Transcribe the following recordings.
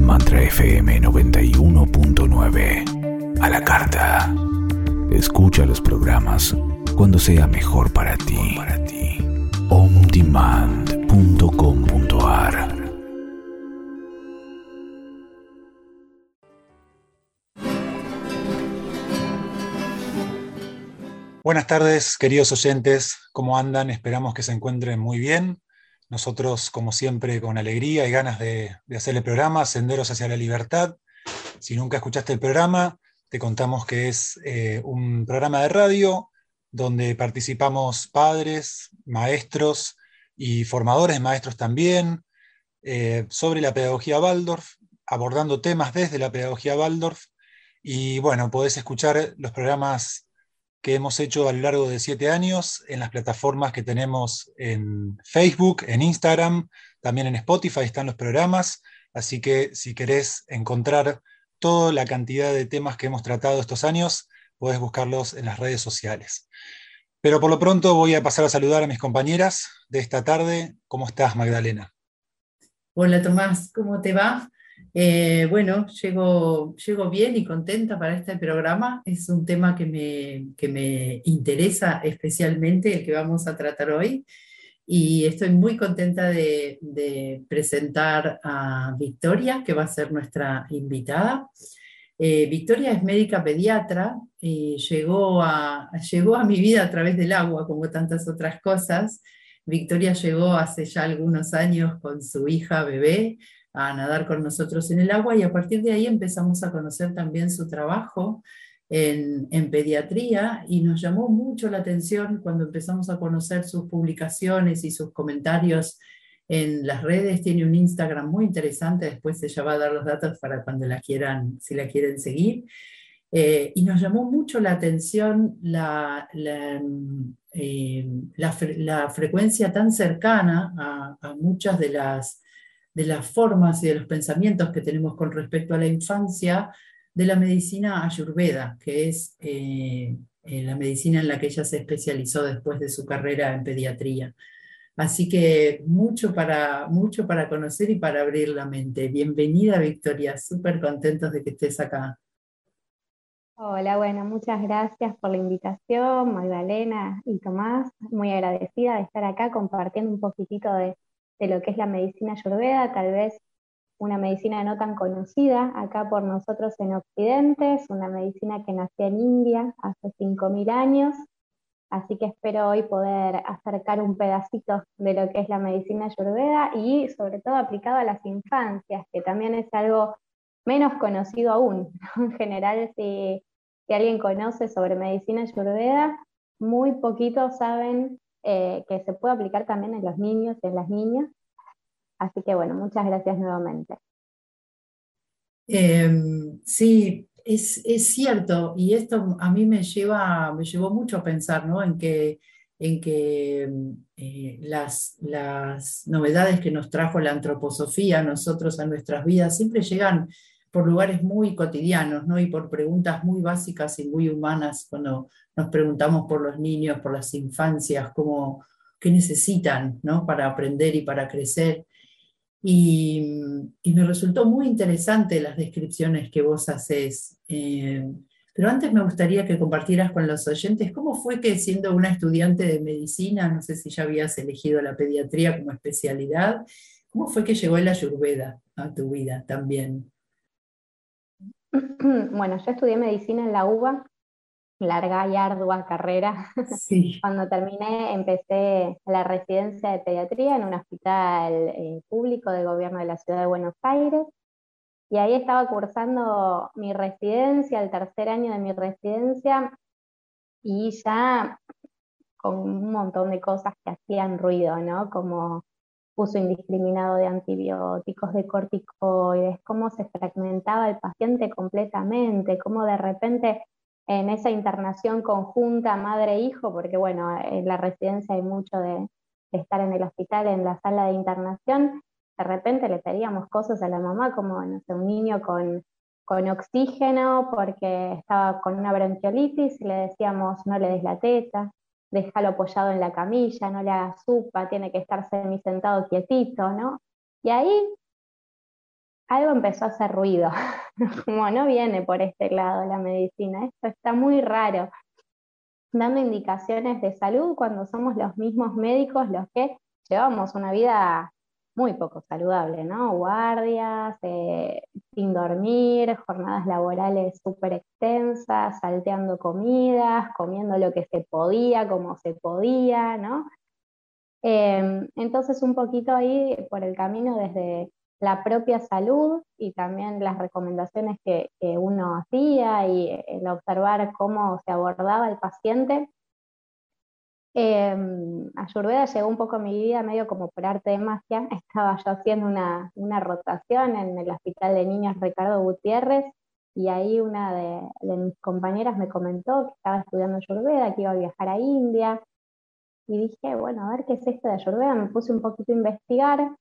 Mantra FM 91.9. A la carta. Escucha los programas cuando sea mejor para ti. ondemand.com.ar. Buenas tardes, queridos oyentes. ¿Cómo andan? Esperamos que se encuentren muy bien. Nosotros, como siempre, con alegría y ganas de hacer el programa Senderos hacia la Libertad. Si nunca escuchaste el programa, te contamos que es un programa de radio donde participamos padres, maestros y formadores de maestros también, sobre la pedagogía Waldorf, abordando temas desde la pedagogía Waldorf. Y bueno, podés escuchar los programas que hemos hecho a lo largo de 7 años en las plataformas que tenemos en Facebook, en Instagram, también en Spotify están los programas, así que si querés encontrar toda la cantidad de temas que hemos tratado estos años, podés buscarlos en las redes sociales. Pero por lo pronto voy a pasar a saludar a mis compañeras de esta tarde. ¿Cómo estás, Magdalena? Hola Tomás, ¿cómo te va? Bueno, llego bien y contenta para este programa. Es un tema que me interesa especialmente, el que vamos a tratar hoy. Y estoy muy contenta de presentar a Victoria, que va a ser nuestra invitada. Victoria es médica pediatra y llegó a mi vida a través del agua, como tantas otras cosas. Victoria llegó hace ya algunos años con su hija bebé a nadar con nosotros en el agua y a partir de ahí empezamos a conocer también su trabajo en pediatría y nos llamó mucho la atención cuando empezamos a conocer sus publicaciones y sus comentarios en las redes. Tiene un Instagram muy interesante, después ella va a dar los datos para cuando la quieran, si la quieren seguir. Y nos llamó mucho la atención la frecuencia tan cercana a muchas de las formas y de los pensamientos que tenemos con respecto a la infancia de la medicina Ayurveda, que es la medicina en la que ella se especializó después de su carrera en pediatría. Así que mucho para conocer y para abrir la mente. Bienvenida, Victoria, súper contentos de que estés acá. Hola, bueno, muchas gracias por la invitación, Magdalena y Tomás. Muy agradecida de estar acá compartiendo un poquitito de lo que es la medicina Ayurveda, tal vez una medicina no tan conocida acá por nosotros en Occidente. Es una medicina que nació en India hace 5.000 años, así que espero hoy poder acercar un pedacito de lo que es la medicina Ayurveda y sobre todo aplicado a las infancias, que también es algo menos conocido aún, ¿no? En general, si alguien conoce sobre medicina Ayurveda, muy poquitos saben que se puede aplicar también en los niños y en las niñas. Así que bueno, muchas gracias nuevamente. Sí, es cierto, y esto a mí me llevó mucho a pensar, ¿no? En que las novedades que nos trajo la antroposofía a nosotros, a nuestras vidas, siempre llegan por lugares muy cotidianos, ¿no? Y por preguntas muy básicas y muy humanas, cuando nos preguntamos por los niños, por las infancias, qué necesitan, ¿no? Para aprender y para crecer. Y me resultó muy interesante las descripciones que vos haces. Pero antes me gustaría que compartieras con los oyentes cómo fue que, siendo una estudiante de medicina, no sé si ya habías elegido la pediatría como especialidad, cómo fue que llegó la Ayurveda a tu vida también. Bueno, yo estudié medicina en la UBA, larga y ardua carrera. Sí. Cuando terminé, empecé la residencia de pediatría en un hospital público del gobierno de la ciudad de Buenos Aires. Y ahí estaba cursando mi residencia, el tercer año de mi residencia, y ya con un montón de cosas que hacían ruido, ¿no? Como uso indiscriminado de antibióticos, de corticoides, cómo se fragmentaba el paciente completamente, cómo de repente en esa internación conjunta madre-hijo, porque bueno, en la residencia hay mucho de estar en el hospital, en la sala de internación, de repente le pedíamos cosas a la mamá como, no sé, un niño con oxígeno porque estaba con una bronquiolitis y le decíamos no le des la teta, déjalo apoyado en la camilla, no le hagas sopa, tiene que estar semisentado quietito, ¿no? Y ahí algo empezó a hacer ruido, como no viene por este lado la medicina, esto está muy raro, dando indicaciones de salud cuando somos los mismos médicos los que llevamos una vida muy poco saludable, ¿no? Guardias, sin dormir, jornadas laborales súper extensas, salteando comidas, comiendo lo que se podía, como se podía, ¿no? Entonces un poquito ahí por el camino desde la propia salud y también las recomendaciones que uno hacía y el observar cómo se abordaba el paciente. Ayurveda llegó un poco a mi vida medio como por arte de magia. Estaba yo haciendo una rotación en el Hospital de Niños Ricardo Gutiérrez y ahí una de mis compañeras me comentó que estaba estudiando Ayurveda, que iba a viajar a India. Y dije, bueno, a ver qué es esto de Ayurveda. Me puse un poquito a investigar.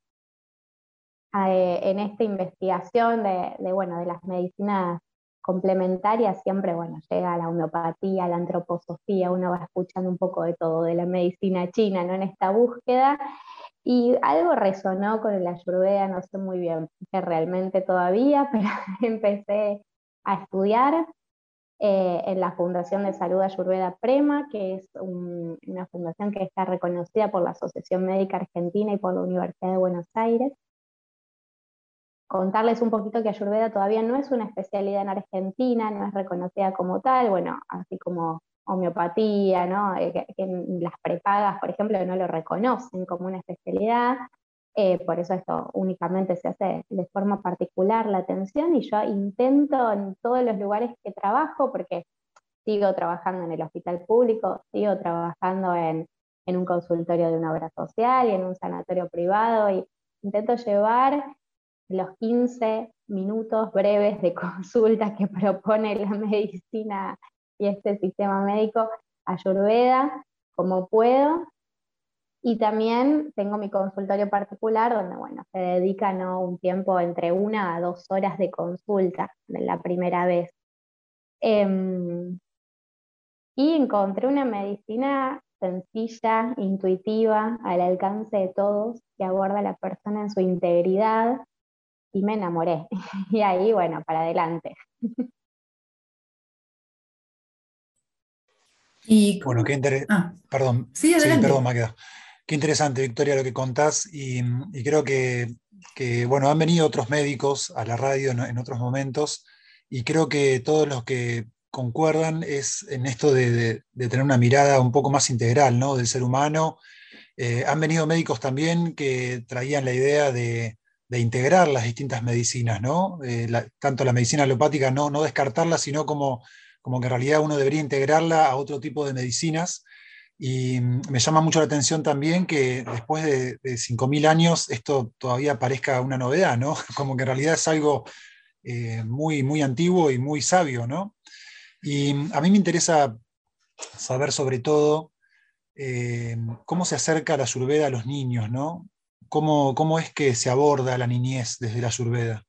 En esta investigación bueno, de las medicinas complementarias, siempre bueno, llega la homeopatía, la antroposofía, uno va escuchando un poco de todo, de la medicina china, ¿no? En esta búsqueda. Y algo resonó con el Ayurveda, no sé muy bien qué realmente todavía, pero empecé a estudiar en la Fundación de Salud Ayurveda Prema, que es una fundación que está reconocida por la Asociación Médica Argentina y por la Universidad de Buenos Aires. Contarles un poquito que Ayurveda todavía no es una especialidad en Argentina, no es reconocida como tal, bueno, así como homeopatía, ¿no? Que las prepagas, por ejemplo, no lo reconocen como una especialidad, por eso esto únicamente se hace de forma particular la atención, y yo intento en todos los lugares que trabajo, porque sigo trabajando en el hospital público, sigo trabajando en un consultorio de una obra social y en un sanatorio privado, y intento llevar los 15 minutos breves de consulta que propone la medicina y este sistema médico Ayurveda, como puedo. Y también tengo mi consultorio particular donde, bueno, se dedica, ¿no?, un tiempo entre 1 a 2 horas de consulta de la primera vez. Y encontré una medicina sencilla, intuitiva, al alcance de todos, que aborda a la persona en su integridad, y me enamoré. Y ahí, bueno, para adelante. Y Bueno, perdón, sí, sí, perdón, adelante. Maqueda. Qué interesante, Victoria, lo que contás, y creo bueno, han venido otros médicos a la radio en otros momentos, y creo que todos los que concuerdan es en esto de tener una mirada un poco más integral, ¿no?, del ser humano. Han venido médicos también que traían la idea de integrar las distintas medicinas, ¿no? Tanto la medicina alopática, no descartarla, sino como que en realidad uno debería integrarla a otro tipo de medicinas. Y me llama mucho la atención también que después de 5.000 años esto todavía parezca una novedad, ¿no? Como que en realidad es algo muy, muy antiguo y muy sabio, ¿no? Y a mí me interesa saber sobre todo eh, cómo se acerca la Ayurveda a los niños, ¿no? ¿Cómo es que se aborda la niñez desde la Ayurveda?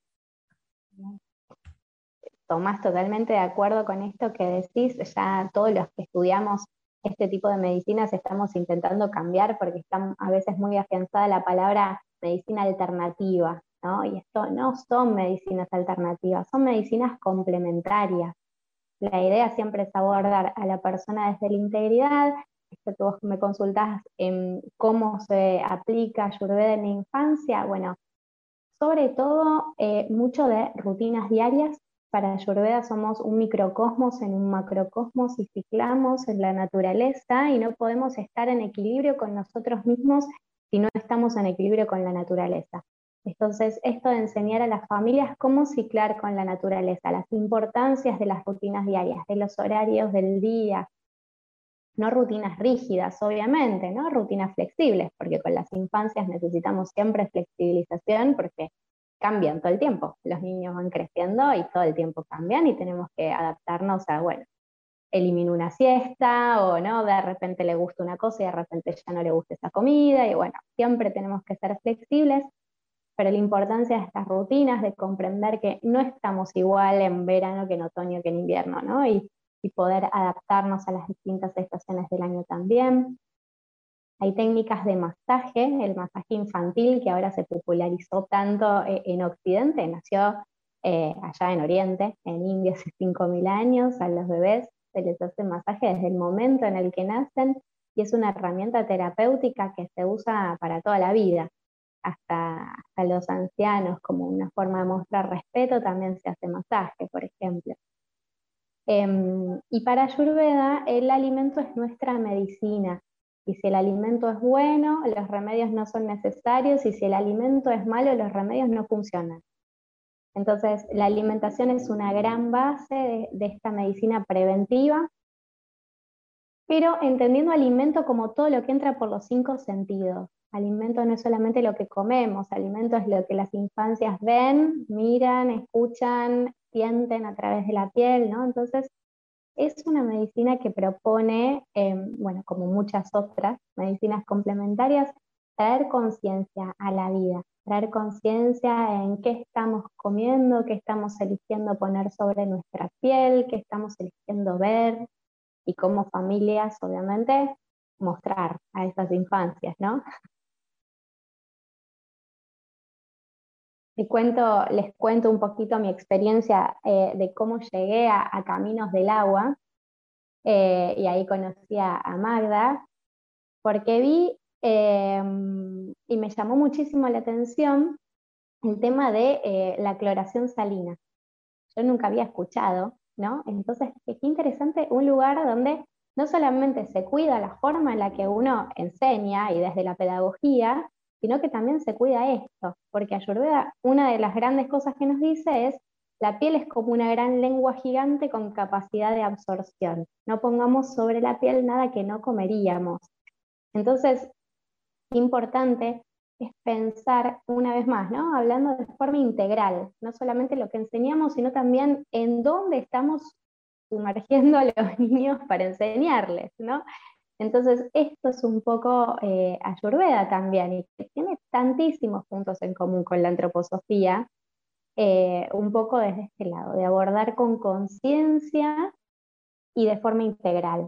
Tomás, totalmente de acuerdo con esto que decís. Ya todos los que estudiamos este tipo de medicinas estamos intentando cambiar porque está a veces muy afianzada la palabra medicina alternativa, ¿no? Y esto no son medicinas alternativas, son medicinas complementarias. La idea siempre es abordar a la persona desde la integridad. Esto que vos me consultás en cómo se aplica Ayurveda en la infancia, bueno, sobre todo mucho de rutinas diarias. Para Ayurveda somos un microcosmos en un macrocosmos y ciclamos en la naturaleza, y no podemos estar en equilibrio con nosotros mismos si no estamos en equilibrio con la naturaleza. Entonces, esto de enseñar a las familias cómo ciclar con la naturaleza, las importancias de las rutinas diarias, de los horarios del día, no rutinas rígidas, obviamente, ¿no? Rutinas flexibles, porque con las infancias necesitamos siempre flexibilización porque cambian todo el tiempo. Los niños van creciendo y todo el tiempo cambian y tenemos que adaptarnos a, bueno, elimino una siesta o no, de repente le gusta una cosa y de repente ya no le gusta esa comida, y bueno, siempre tenemos que ser flexibles, pero la importancia de estas rutinas, de comprender que no estamos igual en verano que en otoño que en invierno, ¿no? Y poder adaptarnos a las distintas estaciones del año también. Hay técnicas de masaje, el masaje infantil, que ahora se popularizó tanto en Occidente, nació allá en Oriente, en India hace 5.000 años. A los bebés se les hace masaje desde el momento en el que nacen, y es una herramienta terapéutica que se usa para toda la vida. Hasta los ancianos, como una forma de mostrar respeto, también se hace masaje, por ejemplo. Y para Ayurveda, el alimento es nuestra medicina. Y si el alimento es bueno, los remedios no son necesarios, y si el alimento es malo, los remedios no funcionan. Entonces, la alimentación es una gran base de esta medicina preventiva, pero entendiendo alimento como todo lo que entra por los 5 sentidos. Alimento no es solamente lo que comemos, alimento es lo que las infancias ven, miran, escuchan, sienten a través de la piel, ¿no? Entonces, es una medicina que propone, bueno, como muchas otras medicinas complementarias, traer conciencia a la vida, traer conciencia en qué estamos comiendo, qué estamos eligiendo poner sobre nuestra piel, qué estamos eligiendo ver, y como familias, obviamente, mostrar a esas infancias, ¿no? Les cuento un poquito mi experiencia de cómo llegué a Caminos del Agua, y ahí conocí a Magda, porque vi y me llamó muchísimo la atención el tema de la cloración salina. Yo nunca había escuchado, ¿no? Entonces, qué interesante, un lugar donde no solamente se cuida la forma en la que uno enseña y desde la pedagogía, sino que también se cuida esto, porque Ayurveda, una de las grandes cosas que nos dice es: la piel es como una gran lengua gigante con capacidad de absorción. No pongamos sobre la piel nada que no comeríamos. Entonces, importante es pensar una vez más, ¿no? Hablando de forma integral, no solamente lo que enseñamos, sino también en dónde estamos sumergiendo a los niños para enseñarles, ¿no? Entonces, esto es un poco Ayurveda también, y que tiene tantísimos puntos en común con la antroposofía, un poco desde este lado, de abordar con conciencia y de forma integral.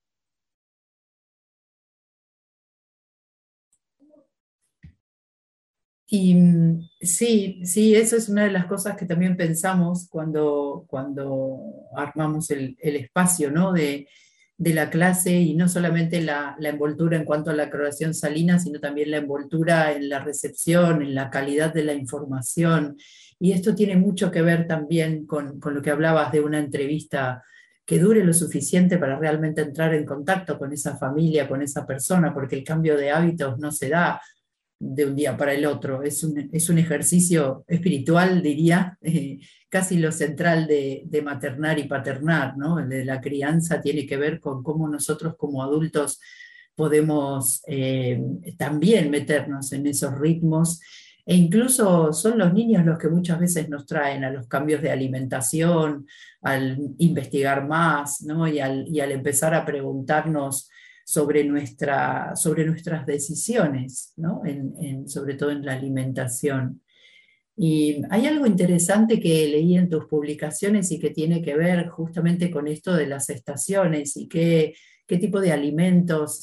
Y sí, sí, eso es una de las cosas que también pensamos cuando armamos el espacio, ¿no? de la clase, y no solamente la envoltura en cuanto a la cloración salina, sino también la envoltura en la recepción, en la calidad de la información. Y esto tiene mucho que ver también con lo que hablabas de una entrevista que dure lo suficiente para realmente entrar en contacto con esa familia, con esa persona, porque el cambio de hábitos no se da de un día para el otro. Es un ejercicio espiritual, diría, casi lo central de maternar y paternar, ¿no? El de la crianza tiene que ver con cómo nosotros como adultos podemos también meternos en esos ritmos, e incluso son los niños los que muchas veces nos traen a los cambios de alimentación, al investigar más, ¿no? y al empezar a preguntarnos sobre nuestras decisiones, ¿no? Sobre todo en la alimentación. Y hay algo interesante que leí en tus publicaciones y que tiene que ver justamente con esto de las estaciones y qué tipo de alimentos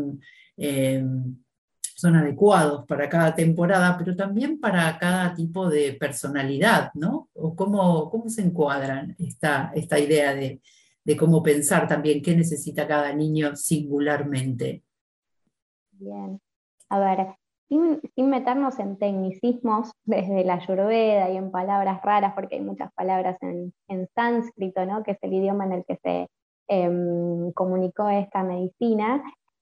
son adecuados para cada temporada, pero también para cada tipo de personalidad, ¿no? O cómo se encuadran esta idea de cómo pensar también qué necesita cada niño singularmente. Bien. A ver, sin meternos en tecnicismos desde la Ayurveda y en palabras raras, porque hay muchas palabras en sánscrito, ¿no? Que es el idioma en el que se comunicó esta medicina.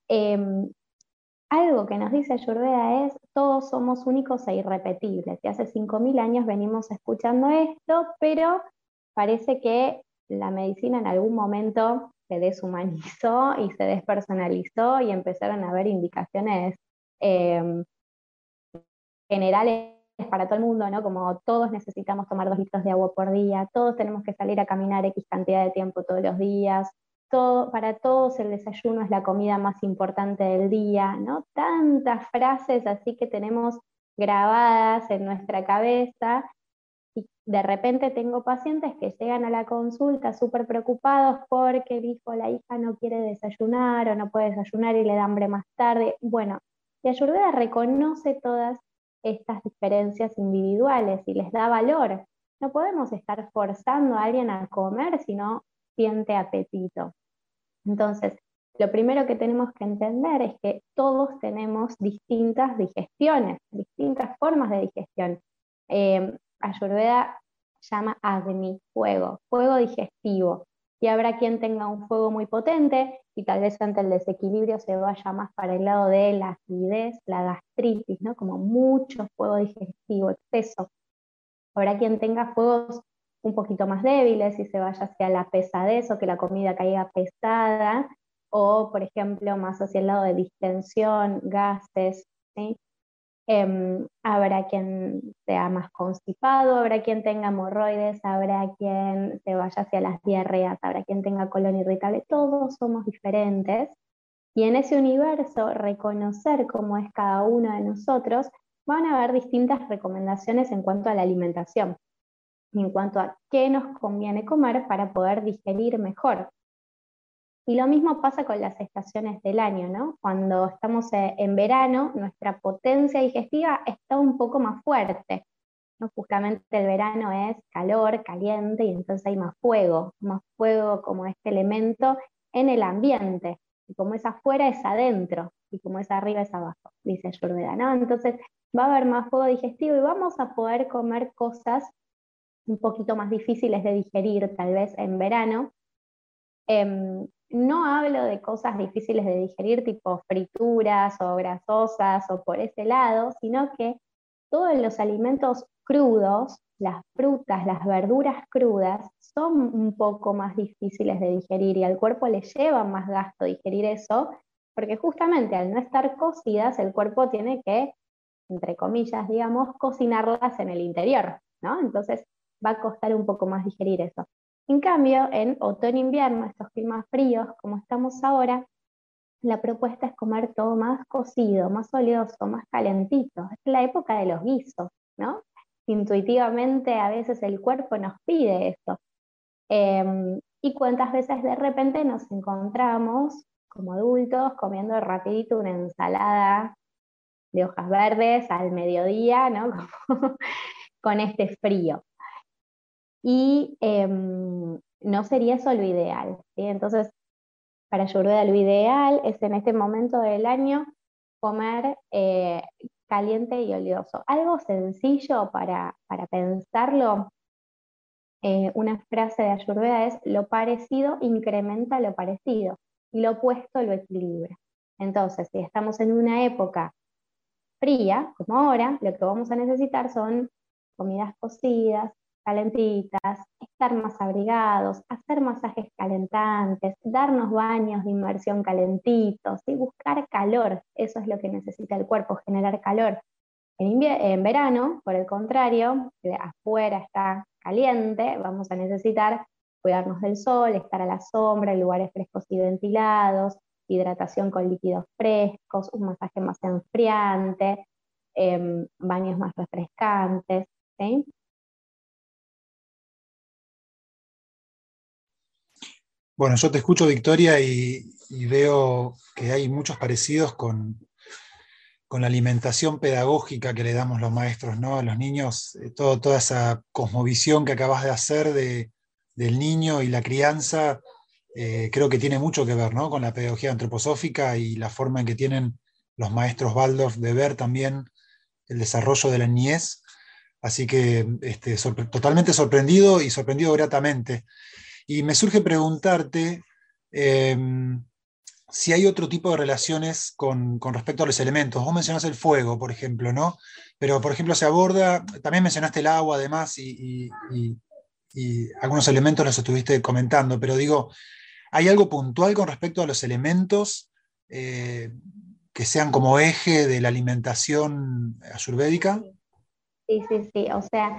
Algo que nos dice Ayurveda es: todos somos únicos e irrepetibles. Y hace 5.000 años venimos escuchando esto, pero parece que la medicina en algún momento se deshumanizó y se despersonalizó, y empezaron a haber indicaciones generales para todo el mundo, ¿no? Como todos necesitamos tomar 2 litros de agua por día, todos tenemos que salir a caminar X cantidad de tiempo todos los días, para todos el desayuno es la comida más importante del día, ¿no? Tantas frases así que tenemos grabadas en nuestra cabeza, Y de repente tengo pacientes que llegan a la consulta súper preocupados porque el hijo o la hija no quiere desayunar o no puede desayunar y le da hambre más tarde. Bueno, y Ayurveda reconoce todas estas diferencias individuales y les da valor. No podemos estar forzando a alguien a comer si no siente apetito. Entonces, lo primero que tenemos que entender es que todos tenemos distintas digestiones, distintas formas de digestión. Ayurveda llama Agni, fuego, fuego digestivo. Y habrá quien tenga un fuego muy potente y tal vez ante el desequilibrio se vaya más para el lado de la acidez, la gastritis, ¿no? Como mucho fuego digestivo, exceso. Habrá quien tenga fuegos un poquito más débiles y se vaya hacia la pesadez o que la comida caiga pesada, o por ejemplo más hacia el lado de distensión, gases, ¿sí? Habrá quien sea más constipado, habrá quien tenga hemorroides, habrá quien se vaya hacia las diarreas, habrá quien tenga colon irritable, todos somos diferentes. Y en ese universo, reconocer cómo es cada uno de nosotros, van a haber distintas recomendaciones en cuanto a la alimentación, en cuanto a qué nos conviene comer para poder digerir mejor. Y lo mismo pasa con las estaciones del año, ¿no? Cuando estamos en verano, nuestra potencia digestiva está un poco más fuerte, ¿no? Justamente el verano es calor, caliente, y entonces hay más fuego como este elemento en el ambiente. Y como es afuera, es adentro, y como es arriba, es abajo, dice Ayurveda, ¿no? Entonces va a haber más fuego digestivo y vamos a poder comer cosas un poquito más difíciles de digerir, tal vez en verano. No hablo de cosas difíciles de digerir, tipo frituras o grasosas o por ese lado, sino que todos los alimentos crudos, las frutas, las verduras crudas, son un poco más difíciles de digerir y al cuerpo le lleva más gasto digerir eso, porque justamente al no estar cocidas, el cuerpo tiene que, entre comillas, digamos, cocinarlas en el interior, ¿no? Entonces va a costar un poco más digerir eso. En cambio, en otoño-invierno, estos climas fríos como estamos ahora, la propuesta es comer todo más cocido, más oleoso, más calentito. Es la época de los guisos, ¿no? Intuitivamente a veces el cuerpo nos pide eso. Y cuántas veces de repente nos encontramos como adultos comiendo rapidito una ensalada de hojas verdes al mediodía, ¿no? Con este frío. Y no sería eso lo ideal, ¿sí? Entonces, para Ayurveda lo ideal es en este momento del año comer caliente y oleoso. Algo sencillo para pensarlo, una frase de Ayurveda es: lo parecido incrementa lo parecido y lo opuesto lo equilibra. Entonces, si estamos en una época fría, como ahora, lo que vamos a necesitar son comidas cocidas, calentitas, estar más abrigados, hacer masajes calentantes, darnos baños de inmersión calentitos, ¿sí? Buscar calor, eso es lo que necesita el cuerpo, generar calor. En verano, por el contrario, afuera está caliente, vamos a necesitar cuidarnos del sol, estar a la sombra, en lugares frescos y ventilados, hidratación con líquidos frescos, un masaje más enfriante, baños más refrescantes, ¿sí? Bueno, yo te escucho, Victoria, y veo que hay muchos parecidos con la alimentación pedagógica que le damos los maestros, ¿no? A los niños, toda esa cosmovisión que acabas de hacer del niño y la crianza, creo que tiene mucho que ver, ¿no? Con la pedagogía antroposófica y la forma en que tienen los maestros Waldorf de ver también el desarrollo de la niñez. Así que totalmente sorprendido y sorprendido gratamente. Y me surge preguntarte eh, si hay otro tipo de relaciones con respecto a los elementos. Vos mencionás el fuego, por ejemplo, ¿no? Pero, por ejemplo, se aborda, también mencionaste el agua, además, y algunos elementos los estuviste comentando, pero digo, ¿hay algo puntual con respecto a los elementos que sean como eje de la alimentación ayurvédica? Sí, sí, sí. O sea,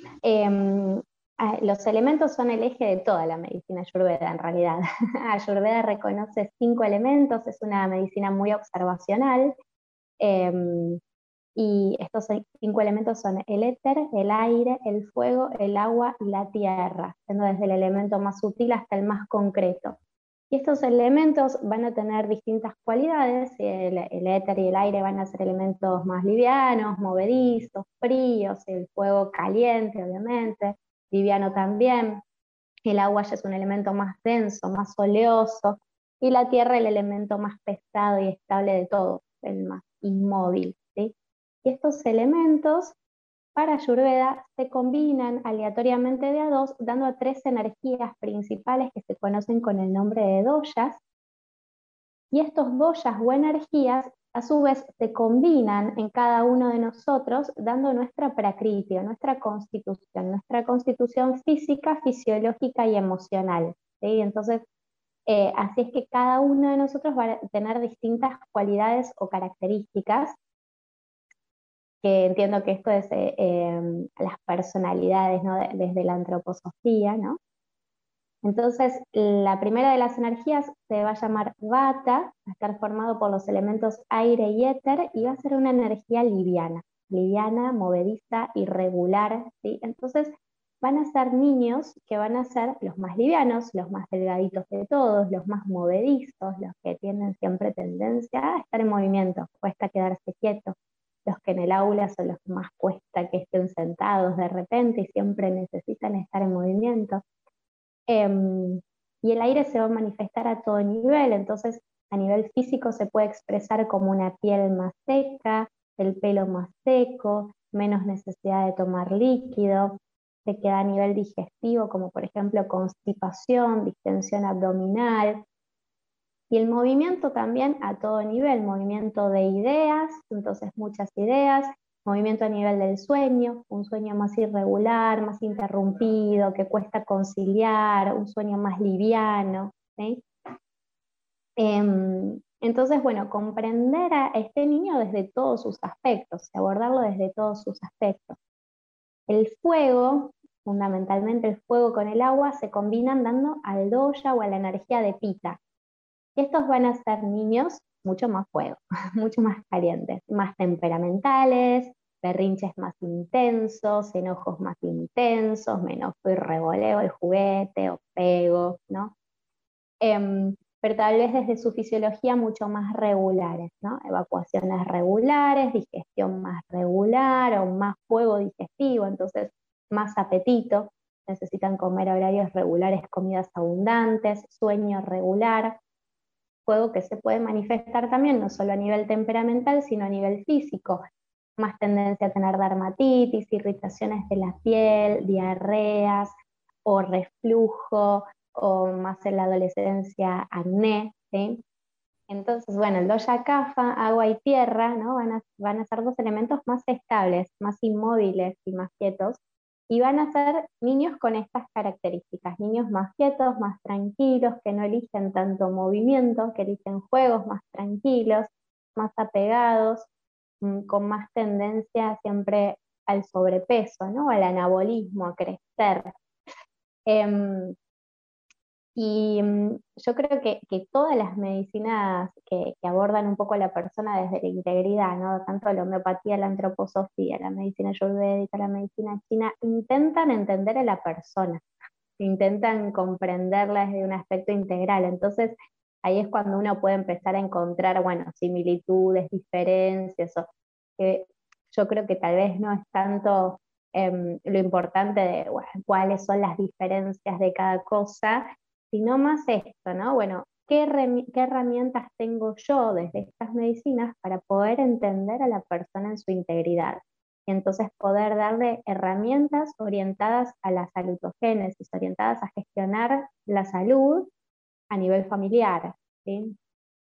los elementos son el eje de toda la medicina ayurveda, en realidad. Ayurveda reconoce 5 elementos, es una medicina muy observacional. Y estos 5 elementos son el éter, el aire, el fuego, el agua y la tierra, siendo desde el elemento más sutil hasta el más concreto. Y estos elementos van a tener distintas cualidades. El éter y el aire van a ser elementos más livianos, movedizos, fríos, el fuego caliente, obviamente, liviano también. El agua ya es un elemento más denso, más oleoso, y la tierra el elemento más pesado y estable de todos, el más inmóvil, ¿sí? Y estos elementos para Ayurveda se combinan aleatoriamente de a dos, dando a 3 energías principales que se conocen con el nombre de doshas. Y estos doshas o energías, a su vez, se combinan en cada uno de nosotros, dando nuestra prakriti, nuestra constitución física, fisiológica y emocional, ¿sí? Entonces, así es que cada uno de nosotros va a tener distintas cualidades o características, que entiendo que esto es las personalidades, ¿no? Desde la antroposofía, ¿no? Entonces, la primera de las energías se va a llamar Vata, va a estar formado por los elementos aire y éter, y va a ser una energía liviana, movediza, irregular, ¿sí? Entonces, van a ser niños que van a ser los más livianos, los más delgaditos de todos, los más movedizos, los que tienen siempre tendencia a estar en movimiento, cuesta quedarse quietos. Los que en el aula son los que más cuesta que estén sentados de repente y siempre necesitan estar en movimiento. Y el aire se va a manifestar a todo nivel, entonces a nivel físico se puede expresar como una piel más seca, el pelo más seco, menos necesidad de tomar líquido. Se queda a nivel digestivo, como por ejemplo constipación, distensión abdominal. Y el movimiento también a todo nivel, movimiento de ideas, entonces muchas ideas, movimiento a nivel del sueño, un sueño más irregular, más interrumpido, que cuesta conciliar, un sueño más liviano, ¿sí? Entonces, bueno, comprender a este niño desde todos sus aspectos, abordarlo desde todos sus aspectos. El fuego, fundamentalmente el fuego con el agua, se combinan dando al dosha o a la energía de Pitta. Estos van a ser niños mucho más fuego, mucho más calientes, más temperamentales, berrinches más intensos, enojos más intensos, me enojo y revoleo el juguete o pego, ¿no? Pero tal vez desde su fisiología mucho más regulares, ¿no? Evacuaciones regulares, digestión más regular o más fuego digestivo, entonces más apetito, necesitan comer a horarios regulares, comidas abundantes, sueño regular. Fuego que se puede manifestar también no solo a nivel temperamental, sino a nivel físico. Más tendencia a tener dermatitis, irritaciones de la piel, diarreas o reflujo, o más en la adolescencia acné, ¿sí? Entonces, bueno, el dosha kapha, agua y tierra, ¿no? van a ser 2 elementos más estables, más inmóviles y más quietos, y van a ser niños con estas características, niños más quietos, más tranquilos, que no eligen tanto movimiento, que eligen juegos más tranquilos, más apegados, con más tendencia siempre al sobrepeso, ¿no? Al anabolismo, a crecer. Y yo creo que todas las medicinas que abordan un poco a la persona desde la integridad, ¿no? Tanto la homeopatía, la antroposofía, la medicina ayurvédica, la medicina china, intentan entender a la persona, intentan comprenderla desde un aspecto integral. Entonces, ahí es cuando uno puede empezar a encontrar, bueno, similitudes, diferencias, yo creo que tal vez no es tanto lo importante de, bueno, cuáles son las diferencias de cada cosa, sino más esto, ¿no? Bueno, ¿qué herramientas tengo yo desde estas medicinas para poder entender a la persona en su integridad? Y entonces poder darle herramientas orientadas a la salutogénesis, orientadas a gestionar la salud a nivel familiar, ¿sí?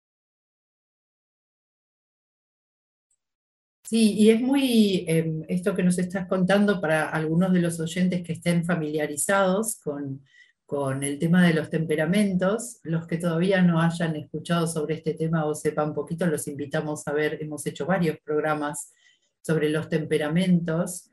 Sí, y es muy esto que nos estás contando para algunos de los oyentes que estén familiarizados con el tema de los temperamentos. Los que todavía no hayan escuchado sobre este tema o sepan un poquito, los invitamos a ver, hemos hecho varios programas sobre los temperamentos,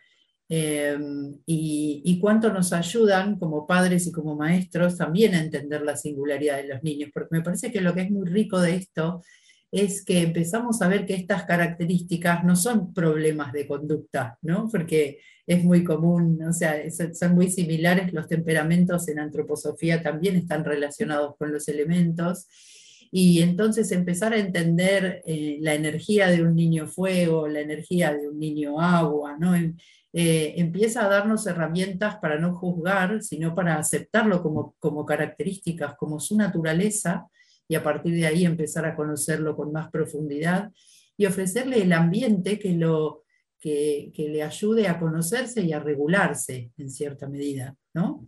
y cuánto nos ayudan como padres y como maestros también a entender la singularidad de los niños, porque me parece que lo que es muy rico de esto es que empezamos a ver que estas características no son problemas de conducta, ¿no? Porque es muy común, o sea, son muy similares, los temperamentos en antroposofía también están relacionados con los elementos, y entonces empezar a entender la energía de un niño fuego, la energía de un niño agua, ¿no? Empieza a darnos herramientas para no juzgar, sino para aceptarlo como características, como su naturaleza, y a partir de ahí empezar a conocerlo con más profundidad y ofrecerle el ambiente que le ayude a conocerse y a regularse en cierta medida, ¿no?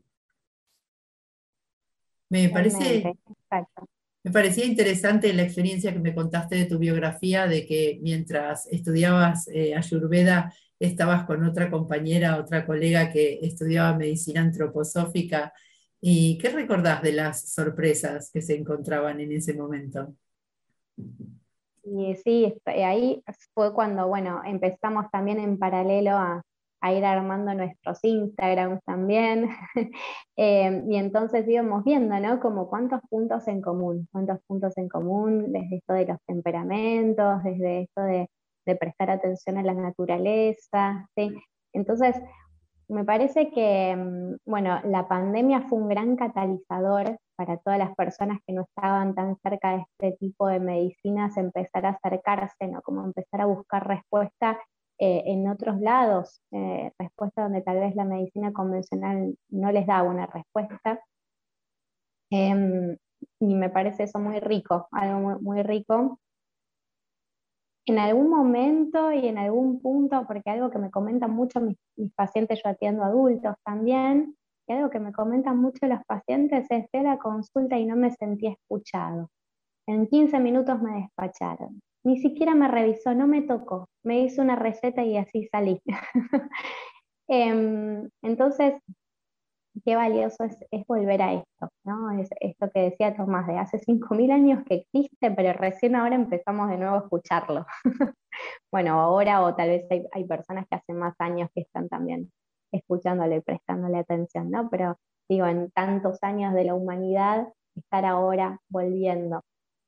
Me parece, Totalmente, exacto. me parecía interesante la experiencia que me contaste de tu biografía, de que mientras estudiabas Ayurveda estabas con otra compañera, otra colega que estudiaba medicina antroposófica. ¿Y qué recordás de las sorpresas que se encontraban en ese momento? Y sí, ahí fue cuando, bueno, empezamos también en paralelo a ir armando nuestros Instagrams también. Y entonces íbamos viendo, ¿no? Como cuántos puntos en común, desde esto de los temperamentos, desde esto de prestar atención a la naturaleza, ¿sí? Entonces, me parece que, bueno, la pandemia fue un gran catalizador para todas las personas que no estaban tan cerca de este tipo de medicinas, empezar a acercarse, ¿no? Como empezar a buscar respuesta en otros lados, respuesta donde tal vez la medicina convencional no les daba una respuesta. Em, y me parece eso muy rico, algo muy rico. En algún momento y en algún punto, porque algo que me comentan mucho mis pacientes, yo atiendo adultos también, y algo que me comentan mucho los pacientes es: fui a la consulta y no me sentí escuchado. En 15 minutos me despacharon. Ni siquiera me revisó, no me tocó. Me hizo una receta y así salí. Entonces, qué valioso es volver a esto, ¿no? Es esto que decía Tomás, de hace 5.000 años que existe, pero recién ahora empezamos de nuevo a escucharlo. Bueno, ahora o tal vez hay personas que hace más años que están también escuchándole y prestándole atención, ¿no? Pero digo, en tantos años de la humanidad, estar ahora volviendo.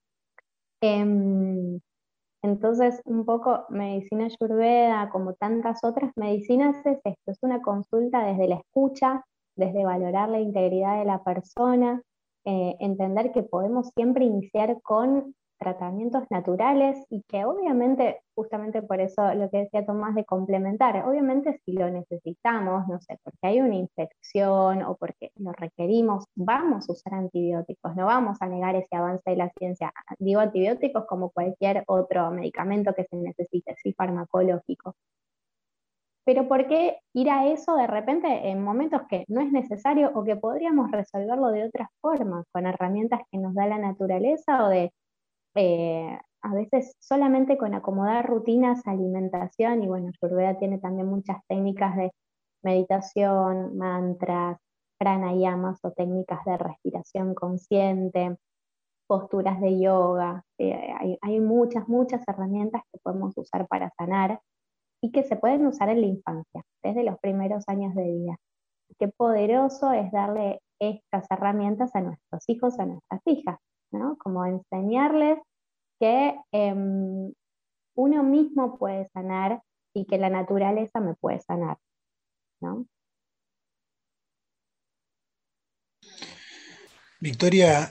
Em, entonces, un poco medicina ayurveda, como tantas otras medicinas, es esto, es una consulta desde la escucha, desde valorar la integridad de la persona, entender que podemos siempre iniciar con tratamientos naturales y que obviamente, justamente por eso lo que decía Tomás de complementar, obviamente si lo necesitamos, no sé, porque hay una infección o porque lo requerimos, vamos a usar antibióticos, no vamos a negar ese avance de la ciencia. Digo antibióticos como cualquier otro medicamento que se necesite, sí, farmacológico. Pero ¿por qué ir a eso de repente en momentos que no es necesario o que podríamos resolverlo de otras formas, con herramientas que nos da la naturaleza o de a veces solamente con acomodar rutinas, alimentación? Y bueno, Ayurveda tiene también muchas técnicas de meditación, mantras, pranayamas o técnicas de respiración consciente, posturas de yoga. Hay muchas herramientas que podemos usar para sanar y que se pueden usar en la infancia, desde los primeros años de vida. Qué poderoso es darle estas herramientas a nuestros hijos, a nuestras hijas, ¿no? Como enseñarles que uno mismo puede sanar y que la naturaleza me puede sanar, ¿no? Victoria,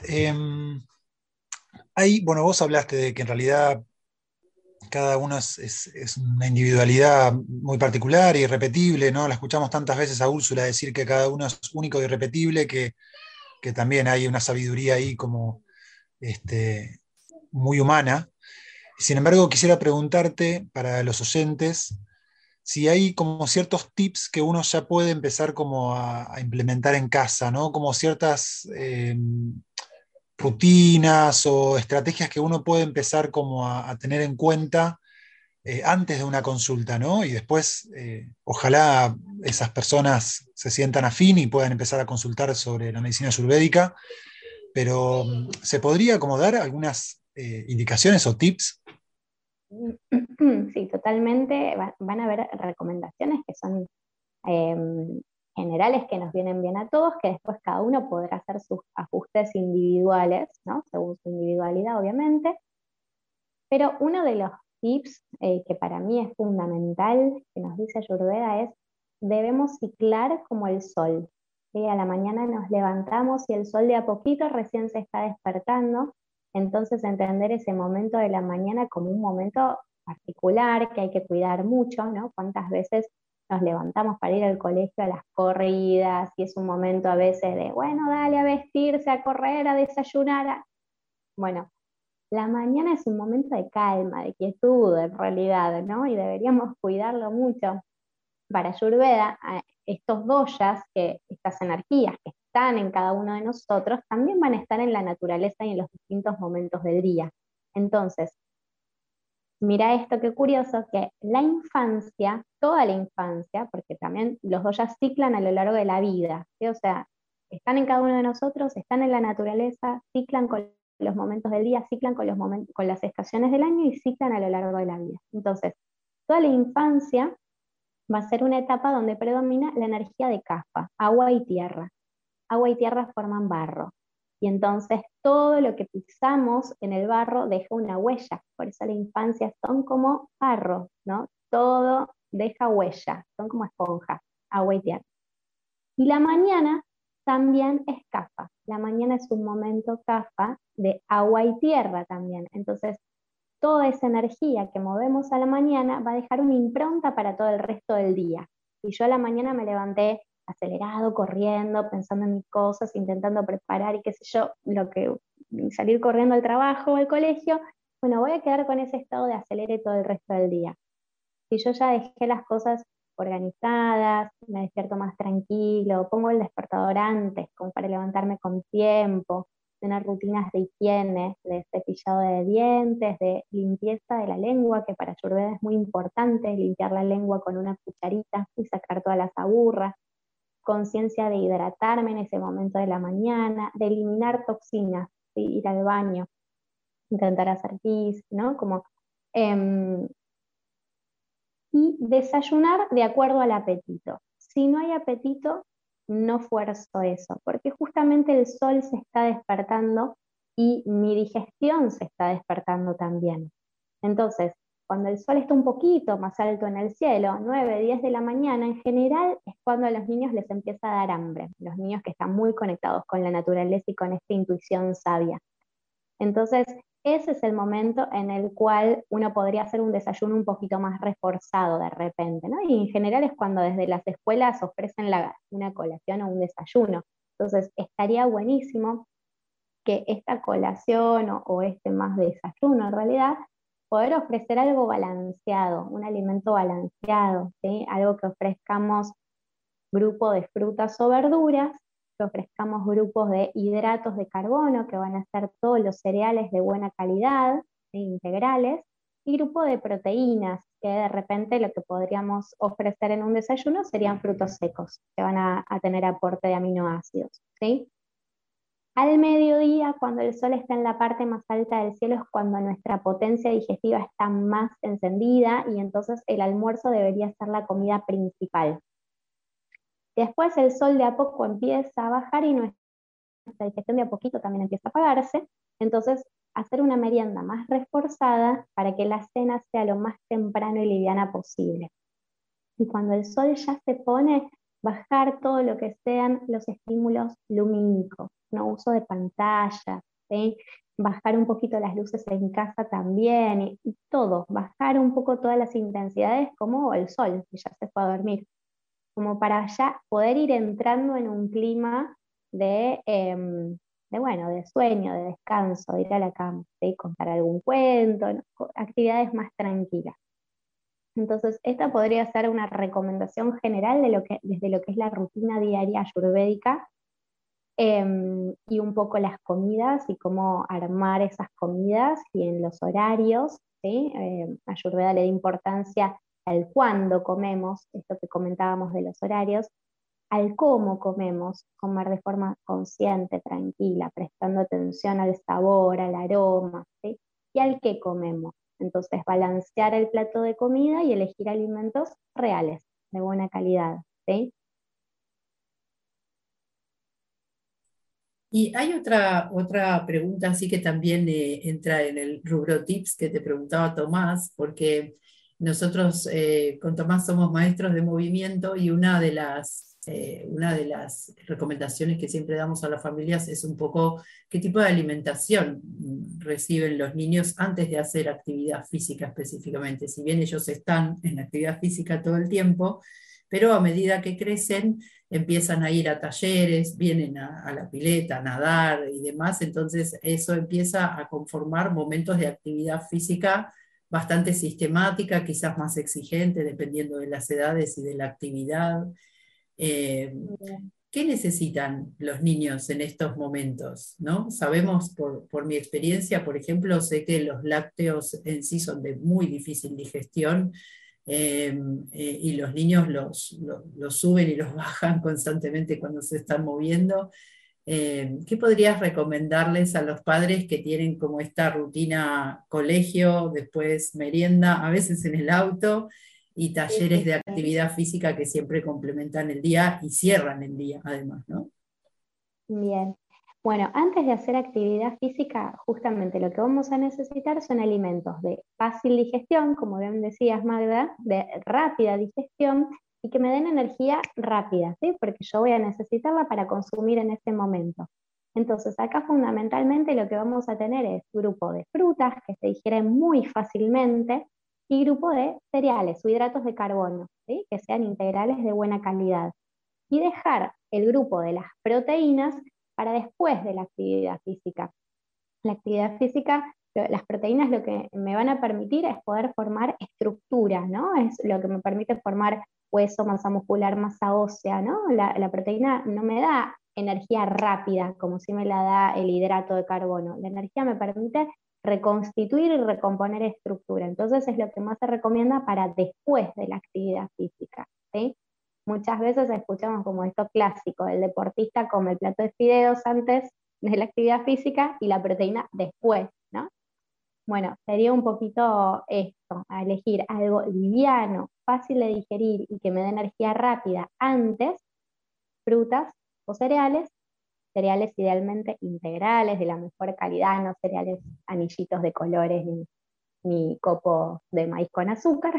bueno, vos hablaste de que en realidad cada uno es una individualidad muy particular y irrepetible, ¿no? La escuchamos tantas veces a Úrsula decir que cada uno es único y irrepetible, que también hay una sabiduría ahí como muy humana. Sin embargo, quisiera preguntarte para los oyentes si hay como ciertos tips que uno ya puede empezar como a implementar en casa, ¿no? Como ciertas rutinas o estrategias que uno puede empezar como a tener en cuenta antes de una consulta, ¿no? Y después, ojalá esas personas se sientan afín y puedan empezar a consultar sobre la medicina ayurvédica, pero ¿se podría como dar algunas indicaciones o tips? Sí, totalmente. Van a haber recomendaciones que son generales, que nos vienen bien a todos, que después cada uno podrá hacer sus ajustes individuales, ¿no? Según su individualidad, obviamente. Pero uno de los tips que para mí es fundamental, que nos dice Ayurveda, es debemos ciclar como el sol. ¿Sí? A la mañana nos levantamos y el sol de a poquito recién se está despertando, entonces entender ese momento de la mañana como un momento particular que hay que cuidar mucho, ¿no? ¿Cuántas veces nos levantamos para ir al colegio a las corridas y es un momento a veces de, bueno, dale a vestirse, a correr, a desayunar? Bueno, la mañana es un momento de calma, de quietud en realidad, ¿no? Y deberíamos cuidarlo mucho. Para Ayurveda, estos doyas, estas energías que están en cada uno de nosotros, también van a estar en la naturaleza y en los distintos momentos del día. Entonces, mira esto qué curioso, que la infancia, toda la infancia, porque también los doyas ciclan a lo largo de la vida, ¿sí? O sea, están en cada uno de nosotros, están en la naturaleza, ciclan con los momentos del día, ciclan con los momentos, con las estaciones del año y ciclan a lo largo de la vida. Entonces, toda la infancia va a ser una etapa donde predomina la energía de Kapha, agua y tierra. Agua y tierra forman barro. Y entonces todo lo que pisamos en el barro deja una huella. Por eso la infancia son como barro, ¿no? Todo deja huella, son como esponjas, agua y tierra. Y la mañana también es Kapha. La mañana es un momento Kapha de agua y tierra también. Entonces, toda esa energía que movemos a la mañana va a dejar una impronta para todo el resto del día. Y yo a la mañana me levanté acelerado, corriendo, pensando en mis cosas, intentando preparar y qué sé yo, salir corriendo al trabajo o al colegio, bueno, voy a quedar con ese estado de acelere todo el resto del día. Si yo ya dejé las cosas organizadas, me despierto más tranquilo, pongo el despertador antes, como para levantarme con tiempo, tener rutinas de higiene, de cepillado de dientes, de limpieza de la lengua, que para Ayurveda es muy importante, limpiar la lengua con una cucharita y sacar todas las aburras, conciencia de hidratarme en ese momento de la mañana, de eliminar toxinas, ¿sí? Ir al baño, intentar hacer pis, ¿no? Como, y desayunar de acuerdo al apetito. Si no hay apetito, no fuerzo eso, porque justamente el sol se está despertando y mi digestión se está despertando también. Entonces, cuando el sol está un poquito más alto en el cielo, 9, 10 de la mañana, en general es cuando a los niños les empieza a dar hambre, los niños que están muy conectados con la naturaleza y con esta intuición sabia. Entonces, ese es el momento en el cual uno podría hacer un desayuno un poquito más reforzado de repente, ¿no? Y en general es cuando desde las escuelas ofrecen una colación o un desayuno. Entonces, estaría buenísimo que esta colación o este más desayuno en realidad, poder ofrecer algo balanceado, un alimento balanceado, ¿sí? Algo que ofrezcamos grupo de frutas o verduras, que ofrezcamos grupos de hidratos de carbono, que van a ser todos los cereales de buena calidad, integrales, y grupo de proteínas, que de repente lo que podríamos ofrecer en un desayuno serían frutos secos, que van a tener aporte de aminoácidos, ¿sí? Al mediodía, cuando el sol está en la parte más alta del cielo, es cuando nuestra potencia digestiva está más encendida y entonces el almuerzo debería ser la comida principal. Después el sol de a poco empieza a bajar y nuestra digestión de a poquito también empieza a apagarse, entonces hacer una merienda más reforzada para que la cena sea lo más temprano y liviana posible. Y cuando el sol ya se pone, bajar todo lo que sean los estímulos lumínicos, no uso de pantalla, ¿sí? Bajar un poquito las luces en casa también, y todo, bajar un poco todas las intensidades como el sol, que ya se fue a dormir, como para ya poder ir entrando en un clima bueno, de sueño, de descanso, de ir a la cama, ¿sí? Contar algún cuento, ¿no? Actividades más tranquilas. Entonces, esta podría ser una recomendación general desde lo que es la rutina diaria ayurvédica, y un poco las comidas y cómo armar esas comidas y en los horarios, ¿sí? Ayurveda le da importancia al cuándo comemos, esto que comentábamos de los horarios, al cómo comemos, comer de forma consciente, tranquila, prestando atención al sabor, al aroma, ¿sí? Y al qué comemos. Entonces, balancear el plato de comida y elegir alimentos reales, de buena calidad, ¿sí? Y hay otra pregunta, así que también entra en el rubro tips que te preguntaba Tomás, porque nosotros con Tomás somos maestros de movimiento y una de las recomendaciones que siempre damos a las familias es un poco qué tipo de alimentación reciben los niños antes de hacer actividad física específicamente. Si bien ellos están en actividad física todo el tiempo, pero a medida que crecen empiezan a ir a talleres, vienen a la pileta, a nadar y demás, entonces eso empieza a conformar momentos de actividad física bastante sistemática, quizás más exigente, dependiendo de las edades y de la actividad. Eh, Bien. ¿Qué necesitan los niños en estos momentos? ¿No? Sabemos por mi experiencia, por ejemplo, sé que los lácteos en sí son de muy difícil digestión, eh, y los niños los suben y los bajan constantemente cuando se están moviendo. ¿Qué podrías recomendarles a los padres que tienen como esta rutina colegio, después merienda, a veces en el auto, y Sí, talleres sí, de sí. actividad física que siempre complementan el día y cierran el día, además, ¿no? Bien. Bueno, antes de hacer actividad física, justamente lo que vamos a necesitar son alimentos de fácil digestión, como bien decías, Magda, de rápida digestión y que me den energía rápida, ¿sí? Porque yo voy a necesitarla para consumir en ese momento. Entonces, acá fundamentalmente lo que vamos a tener es grupo de frutas que se digieren muy fácilmente y grupo de cereales o hidratos de carbono, ¿sí? Que sean integrales de buena calidad y dejar el grupo de las proteínas para después de la actividad física. La actividad física, las proteínas lo que me van a permitir es poder formar estructura, ¿no? Es lo que me permite formar hueso, masa muscular, masa ósea, ¿no? La proteína no me da energía rápida como si me la da el hidrato de carbono. La energía me permite reconstituir y recomponer estructura. Entonces es lo que más se recomienda para después de la actividad física, ¿sí? Muchas veces escuchamos como esto clásico, el deportista come el plato de fideos antes de la actividad física y la proteína después, ¿no? Bueno, sería un poquito esto, a elegir algo liviano, fácil de digerir y que me dé energía rápida antes, frutas o cereales, cereales idealmente integrales, de la mejor calidad, no cereales anillitos de colores ni copo de maíz con azúcar.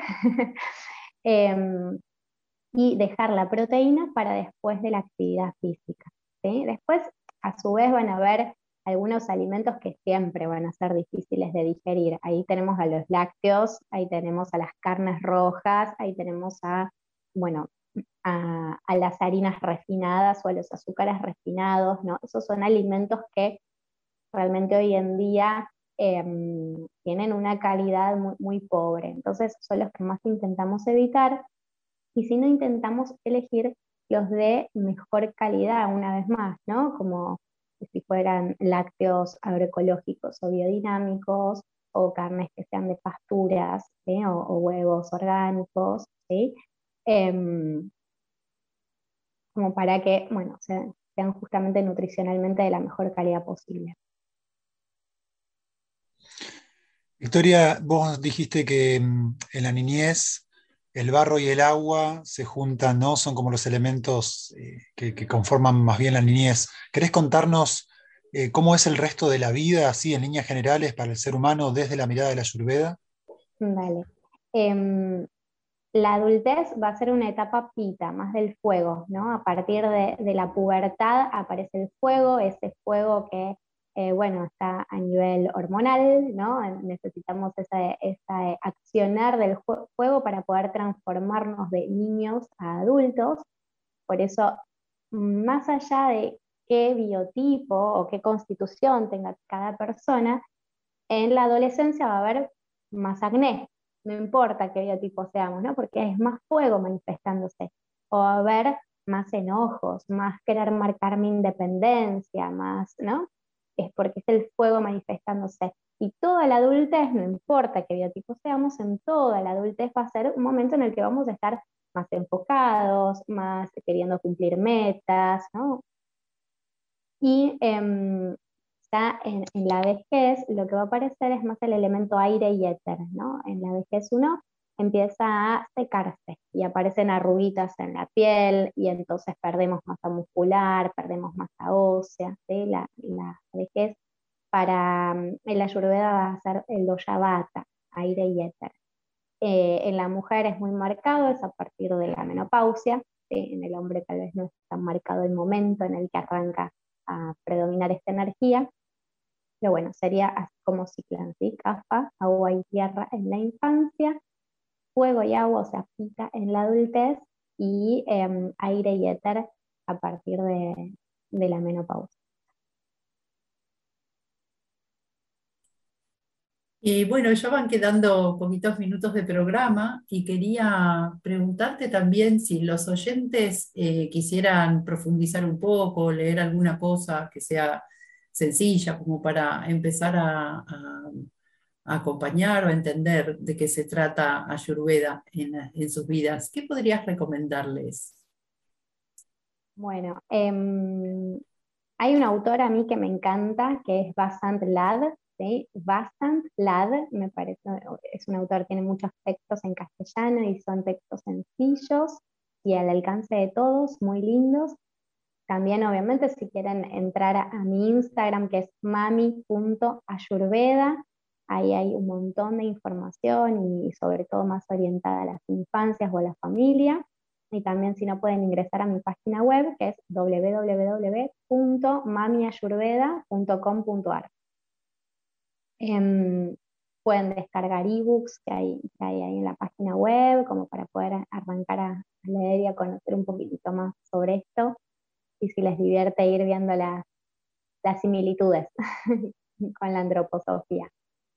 Em, y dejar la proteína para después de la actividad física, ¿sí? Después, a su vez, van a haber algunos alimentos que siempre van a ser difíciles de digerir. Ahí tenemos a los lácteos, ahí tenemos a las carnes rojas, ahí tenemos bueno, a las harinas refinadas o a los azúcares refinados, ¿no? Esos son alimentos que realmente hoy en día tienen una calidad muy, muy pobre. Entonces, son los que más intentamos evitar y si no intentamos elegir los de mejor calidad una vez más, ¿no? Como si fueran lácteos agroecológicos o biodinámicos, o carnes que sean de pasturas, ¿sí? O huevos orgánicos, ¿sí? Em, Como para que, bueno, sean justamente nutricionalmente de la mejor calidad posible. Victoria, vos dijiste que en la niñez el barro y el agua se juntan, ¿no? Son como los elementos que conforman más bien la niñez. ¿Querés contarnos cómo es el resto de la vida, así en líneas generales, para el ser humano desde la mirada de la Ayurveda? Vale. Em, la adultez va a ser una etapa pita, más del fuego, ¿no? A partir de la pubertad aparece el fuego, ese fuego que, bueno, está a nivel hormonal, ¿no? Necesitamos ese accionar del fuego para poder transformarnos de niños a adultos. Por eso, más allá de qué biotipo o qué constitución tenga cada persona, en la adolescencia va a haber más acné, no importa qué biotipo seamos, ¿no? Porque es más fuego manifestándose. O va a haber más enojos, más querer marcar mi independencia, más, ¿no? Es porque es el fuego manifestándose. Y toda la adultez, no importa qué biotipo seamos, en toda la adultez va a ser un momento en el que vamos a estar más enfocados, más queriendo cumplir metas, ¿no? Y ya en la vejez lo que va a aparecer es más el elemento aire y éter, ¿no? En la vejez uno empieza a secarse y aparecen arruguitas en la piel y entonces perdemos masa muscular, perdemos masa ósea, ¿sí? La vejez en la Ayurveda va a ser el doya vata, aire y éter. En la mujer es muy marcado, es a partir de la menopausia, ¿sí? En el hombre tal vez no es tan marcado el momento en el que arranca a predominar esta energía, pero bueno, sería así como ciclan, ¿sí? Kapha, agua y tierra en la infancia, fuego y agua, o sea, pita en la adultez, y aire y éter a partir de la menopausia. Y bueno, ya van quedando poquitos minutos de programa y quería preguntarte también si los oyentes quisieran profundizar un poco, leer alguna cosa que sea sencilla como para empezar a acompañar o a entender de qué se trata Ayurveda en sus vidas. ¿Qué podrías recomendarles? Bueno, hay un autor a mí que me encanta, que es Vasant Lad, ¿sí? Vasant Lad, me parece, es un autor, tiene muchos textos en castellano y son textos sencillos y al alcance de todos, muy lindos. También, obviamente, si quieren entrar a mi Instagram, que es mami.ayurveda, ahí hay un montón de información y sobre todo más orientada a las infancias o a la familia. Y también si no pueden ingresar a mi página web, que es www.mamiayurveda.com.ar. Pueden descargar ebooks que hay ahí en la página web, como para poder arrancar a leer y a conocer un poquitito más sobre esto. Y si les divierte ir viendo las similitudes con la antroposofía.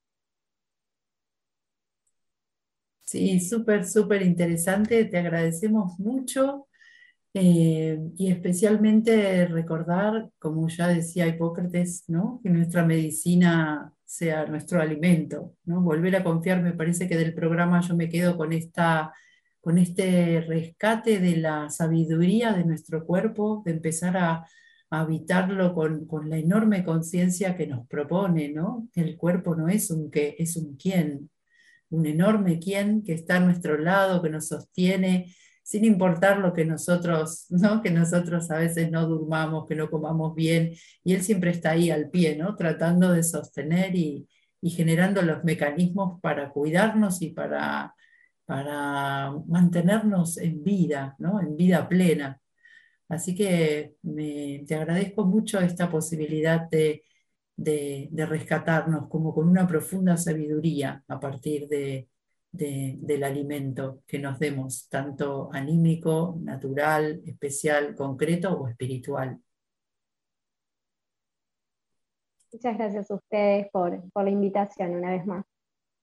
Sí, súper, súper interesante, te agradecemos mucho y especialmente recordar, como ya decía Hipócrates, ¿no? Que nuestra medicina sea nuestro alimento, ¿no? Volver a confiar, me parece que del programa yo me quedo con este rescate de la sabiduría de nuestro cuerpo, de empezar a habitarlo con la enorme conciencia que nos propone, ¿no? El cuerpo no es un qué, es un quién, un enorme quién que está a nuestro lado, que nos sostiene, sin importar lo que nosotros, ¿no? Que nosotros a veces no durmamos, que no comamos bien, y él siempre está ahí al pie, ¿no? Tratando de sostener y generando los mecanismos para cuidarnos y para mantenernos en vida, ¿no? En vida plena. Así que te agradezco mucho esta posibilidad de rescatarnos como con una profunda sabiduría a partir del alimento que nos demos, tanto anímico, natural, especial, concreto o espiritual. Muchas gracias a ustedes por la invitación una vez más.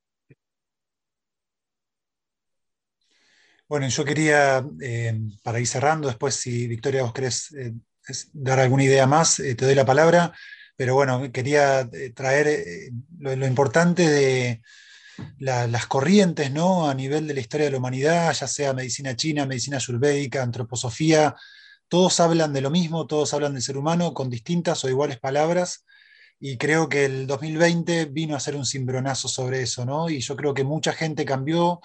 Bueno, yo quería, para ir cerrando, después si Victoria vos querés dar alguna idea más, te doy la palabra, pero bueno, quería traer lo importante de las corrientes, ¿no? A nivel de la historia de la humanidad, ya sea medicina china, medicina ayurvédica, antroposofía, todos hablan de lo mismo, todos hablan del ser humano con distintas o iguales palabras, y creo que el 2020 vino a ser un cimbronazo sobre eso, ¿no? Y yo creo que mucha gente cambió,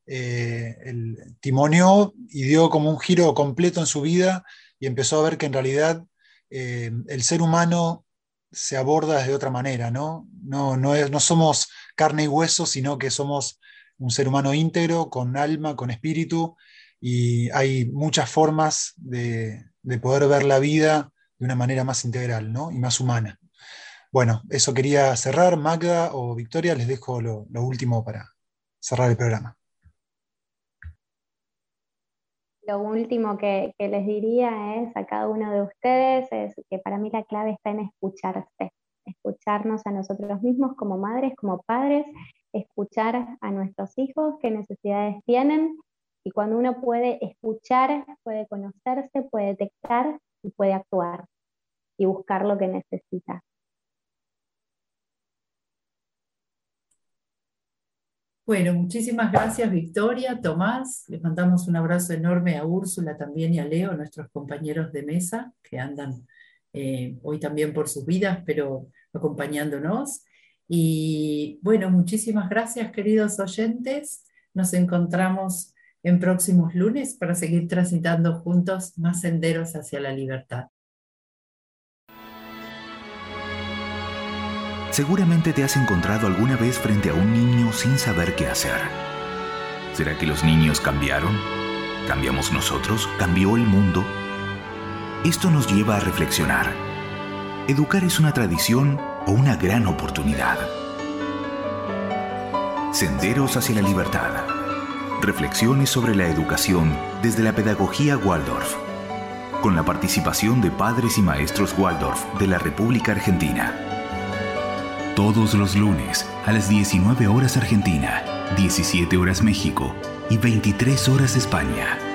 timoneó y dio como un giro completo en su vida y empezó a ver que en realidad el ser humano se aborda de otra manera, ¿no? No somos carne y hueso, sino que somos un ser humano íntegro, con alma, con espíritu, y hay muchas formas de poder ver la vida de una manera más integral, ¿no? Y más humana. Bueno, eso quería cerrar. Magda o Victoria, les dejo lo último para cerrar el programa. Lo último que les diría es a cada uno de ustedes es que para mí la clave está en escucharse, escucharnos a nosotros mismos como madres, como padres, escuchar a nuestros hijos qué necesidades tienen, y cuando uno puede escuchar, puede conocerse, puede detectar y puede actuar y buscar lo que necesita. Bueno, muchísimas gracias Victoria, Tomás. Les mandamos un abrazo enorme a Úrsula también y a Leo, nuestros compañeros de mesa que andan hoy también por sus vidas, pero acompañándonos. Y bueno, muchísimas gracias queridos oyentes. nos encontramos en próximos lunes para seguir transitando juntos más senderos hacia la libertad. Seguramente te has encontrado alguna vez frente a un niño sin saber qué hacer. ¿Será que los niños cambiaron? ¿Cambiamos nosotros? ¿Cambió el mundo? Esto nos lleva a reflexionar. ¿Educar es una tradición o una gran oportunidad? Senderos hacia la libertad. Reflexiones sobre la educación desde la pedagogía Waldorf. Con la participación de padres y maestros Waldorf de la República Argentina. Todos los lunes a las 19 horas Argentina, 17 horas México y 23 horas España.